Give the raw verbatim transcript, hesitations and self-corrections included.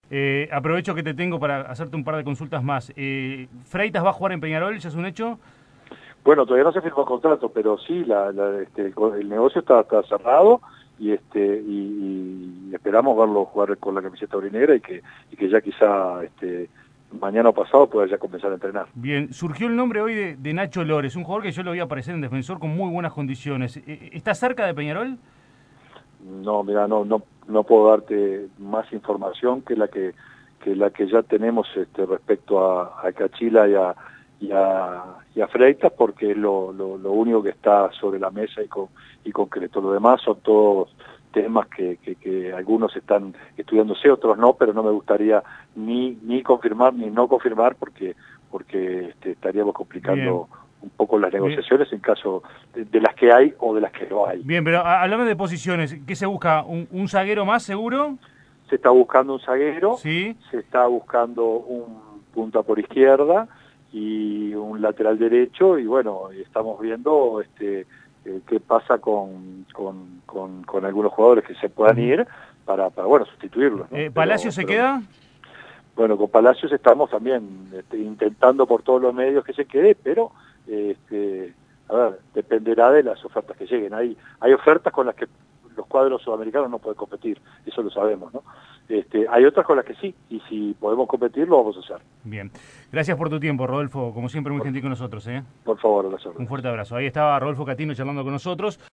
Eh, aprovecho que te tengo para hacerte un par de consultas más. Eh, ¿Freitas va a jugar en Peñarol? ¿Ya es un hecho? Bueno, todavía no se firmó el contrato, pero sí, la, la, este, el, el negocio está, está cerrado y este y, y esperamos verlo jugar con la camiseta aurinegra y que y que ya quizá este mañana o pasado pueda ya comenzar a entrenar. Bien, surgió el nombre hoy de, de Nacho Lores, un jugador que yo lo vi aparecer en Defensor con muy buenas condiciones. Eh, ¿Está cerca de Peñarol? No, mira, no no no puedo darte más información que la que que la que ya tenemos este respecto a, a Cachila y a y a, y a Freitas, porque es lo, lo, lo único que está sobre la mesa y con y concreto. Lo demás son todos temas que, que, que algunos están estudiándose, otros no, pero no me gustaría ni ni confirmar ni no confirmar porque porque este, estaríamos Bien, complicando un poco las bien, negociaciones en caso de, de las que hay o de las que no hay. bien, pero a- hablame de posiciones. ¿Qué se busca? ¿Un, un zaguero más seguro? Se está buscando un zaguero, Sí. se está buscando un punta por izquierda y un lateral derecho, y bueno, y estamos viendo este eh, qué pasa con, con, con, con algunos jugadores que se puedan Ujú. ir para, para bueno, sustituirlos, ¿no? Eh, ¿Palacio Pero, se pero queda? bueno, con Palacios estamos también este, intentando por todos los medios que se quede, pero este, a ver, dependerá de las ofertas que lleguen. Hay, hay ofertas con las que los cuadros sudamericanos no pueden competir, eso lo sabemos, ¿no? Este, hay otras con las que sí, y si podemos competir lo vamos a hacer. Bien. Gracias por tu tiempo, Rodolfo. Como siempre, muy Por, gentil con nosotros, ¿eh? por favor, a las Un órdenes. fuerte abrazo. Ahí estaba Rodolfo Catino charlando con nosotros.